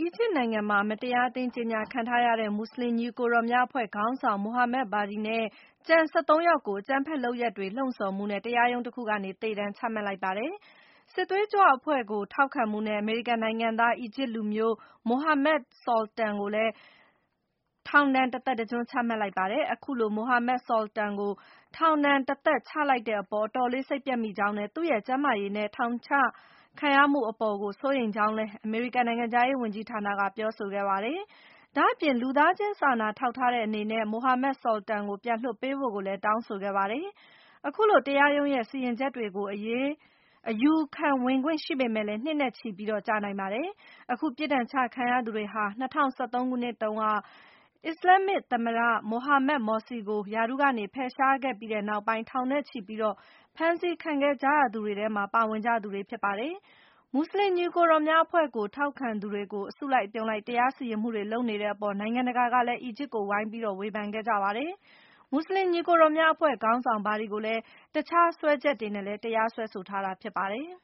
ဂျစ်နိုင်ငံမှာ မတရားအသင်းကြေညာခံထားရတဲ့ မွတ်ဆလင်ညီအကိုတော်များအဖွဲ့ခေါင်းဆောင် Mohammed Badri နဲ့ ကျန် ယောက်ကို အကြမ်းဖက်လုပ်ရပ်တွေ လှုံ့ဆော်မှုနဲ့ တရားရုံးတခုက သေဒဏ်ချမှတ်လိုက်ပါတယ်။ စစ်သွေးကြွအဖွဲ့ကို ထောက်ခံမှုနဲ့ အမေရိကန်နိုင်ငံသား အီဂျစ်လူမျိုး Mohammed Sultan ကိုလည်း ထောင်ဒဏ် တသက်တကျွန်း ချမှတ်လိုက်ပါတယ်။ အခုလို Mohammed Sultan ကို ထောင်ဒဏ်တသက်ချလိုက်တဲ့အပေါ် အတော်လေး စိတ်ပျက်မိကြောင်းနဲ့ သူ့ရဲ့ကျန်းမာရေးနဲ့ ထောင်ချခံရမှုအပေါ် စိုးရိမ်ကြောင်းလည်း အမေရိကန်နိုင်ငံခြားရေးဝန်ကြီးဌာနက ပြောဆိုခဲ့ပါတယ်။ ဒါ့အပြင် လူသားချင်းစာနာထောက်ထားတဲ့အနေနဲ့ Mohammed Sultan ကို ပြန်လွှတ်ပေးဖို့လည်း တောင်းဆိုခဲ့ပါတယ်။ အခုလို တရားရုံးရဲ့ စီရင်ချက်တွေကို အယူခံဝင်ခွင့်ရှိပေမဲ့လည်း နှစ်နဲ့ချီကြာနိုင်ပါတယ်။ အခု ပြစ်ဒဏ်ချခံရသူတွေဟာ ၂၀၁၃ ခုနှစ်တုန်းက အစ္စလာမ္မစ်သမ္မတ Mohamed Morsi ကို ရာထူးကနေ ဖယ်ရှားခဲ့ပြီးနောက်ပိုင်း ထောင်နဲ့ချီပြီး ဖမ်းဆီးခံခဲ့ကြရသူတွေထဲမှာ ပါဝင်ကြသူတွေဖြစ်ပါတယ်။ မွတ်ဆလင်ညီအကိုတော်များအဖွဲ့ကို ထောက်ခံသူတွေကို အစုလိုက်အပြုံလိုက် တရားစီရင်မှုတွေ လုပ်နေတဲ့အပေါ် နိုင်ငံတကာကလည်း အီဂျစ်ကို ဝိုင်းပြီး ဝေဖန်ခဲ့ကြပါတယ်။ မွတ်ဆလင်ညီအကိုတော်များအဖွဲ့ခေါင်းဆောင် Badri ကိုလည်း တခြားစွဲချက်တွေနဲ့ တရားစွဲဆိုထားတာဖြစ်ပါတယ်။